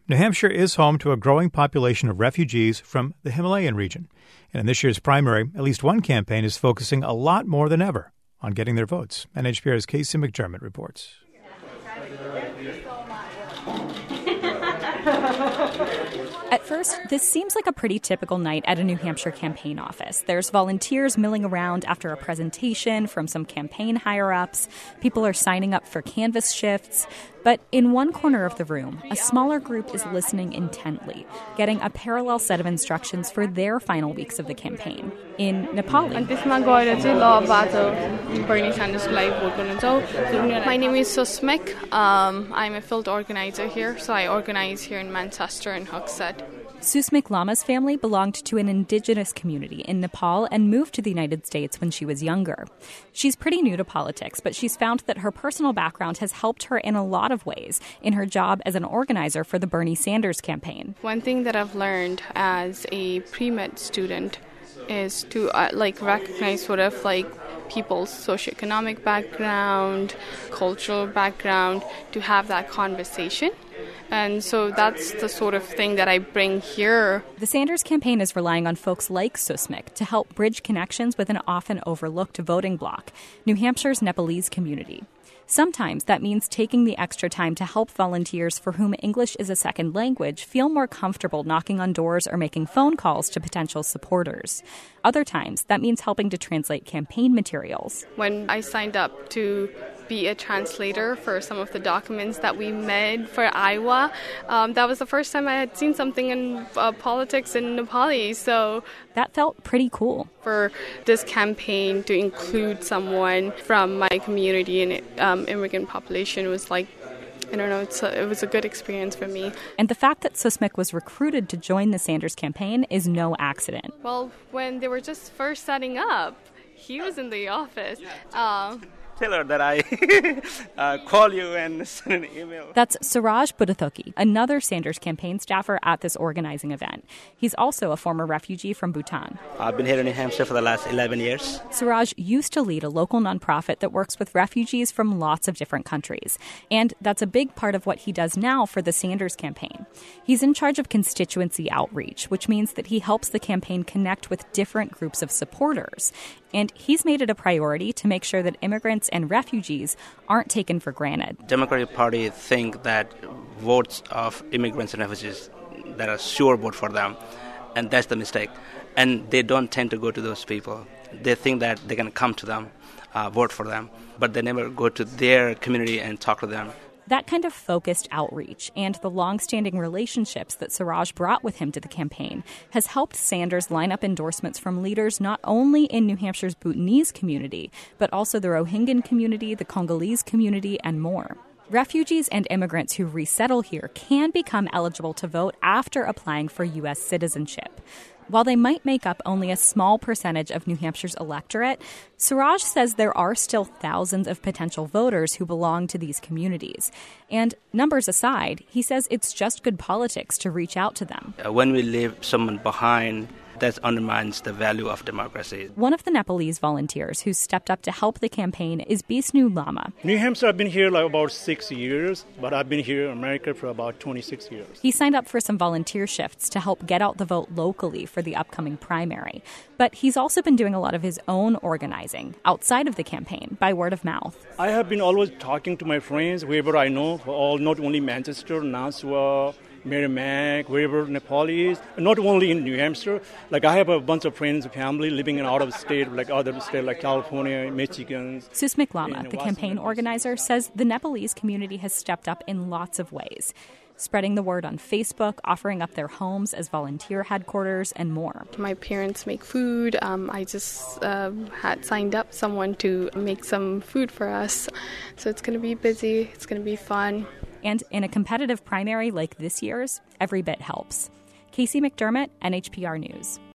New Hampshire is home to a growing population of refugees from the Himalayan region. And in this year's primary, at least one campaign is focusing a lot more than ever on getting their votes. NHPR's Casey McDermott reports. At first, this seems like a pretty typical night at a New Hampshire campaign office. There's volunteers milling around after a presentation from some campaign higher-ups. People are signing up for canvas shifts. But in one corner of the room, a smaller group is listening intently, getting a parallel set of instructions for their final weeks of the campaign in Nepali. My name is Susmik. I'm a field organizer here, so I organize here in Manchester and Hooksett. Susmik Lama's family belonged to an indigenous community in Nepal and moved to the United States when she was younger. She's pretty new to politics, but she's found that her personal background has helped her in a lot of ways in her job as an organizer for the Bernie Sanders campaign. One thing that I've learned as a pre-med student is to recognize people's socioeconomic background, cultural background, to have that conversation. And so that's the sort of thing that I bring here. The Sanders campaign is relying on folks like Susmik to help bridge connections with an often overlooked voting bloc, New Hampshire's Nepalese community. Sometimes that means taking the extra time to help volunteers for whom English is a second language feel more comfortable knocking on doors or making phone calls to potential supporters. Other times, that means helping to translate campaign materials. When I signed up to be a translator for some of the documents that we made for Iowa, that was the first time I had seen something in politics in Nepali. So that felt pretty cool. For this campaign to include someone from my community and immigrant population was it was a good experience for me. And the fact that Susmik was recruited to join the Sanders campaign is no accident. Well, when they were just first setting up, he was in the office. Tell her that I call you and send an email. That's Suraj Buddhathoki, another Sanders campaign staffer at this organizing event. He's also a former refugee from Bhutan. I've been here in New Hampshire for the last 11 years. Suraj used to lead a local nonprofit that works with refugees from lots of different countries. And that's a big part of what he does now for the Sanders campaign. He's in charge of constituency outreach, which means that he helps the campaign connect with different groups of supporters. And he's made it a priority to make sure that immigrants and refugees aren't taken for granted. Democratic Party think that votes of immigrants and refugees, that are sure vote for them, and that's the mistake. And they don't tend to go to those people. They think that they can come to them, vote for them, but they never go to their community and talk to them. That kind of focused outreach and the long-standing relationships that Suraj brought with him to the campaign has helped Sanders line up endorsements from leaders not only in New Hampshire's Bhutanese community, but also the Rohingya community, the Congolese community, and more. Refugees and immigrants who resettle here can become eligible to vote after applying for U.S. citizenship. While they might make up only a small percentage of New Hampshire's electorate, Suraj says there are still thousands of potential voters who belong to these communities. And numbers aside, he says it's just good politics to reach out to them. When we leave someone behind, that undermines the value of democracy. One of the Nepalese volunteers who stepped up to help the campaign is Bisnu Lama. New Hampshire, I've been here about 6 years, but I've been here in America for about 26 years. He signed up for some volunteer shifts to help get out the vote locally for the upcoming primary. But he's also been doing a lot of his own organizing outside of the campaign by word of mouth. I have been always talking to my friends, wherever I know, not only Manchester, Nassau, Merrimack, wherever Nepal is, not only in New Hampshire. I have a bunch of friends, family living in out of state, other states like California, Michigan. Susmik Lama, the campaign organizer, says the Nepalese community has stepped up in lots of ways, spreading the word on Facebook, offering up their homes as volunteer headquarters, and more. My parents make food. I just had signed up someone to make some food for us. So it's going to be busy. It's going to be fun. And in a competitive primary like this year's, every bit helps. Casey McDermott, NHPR News.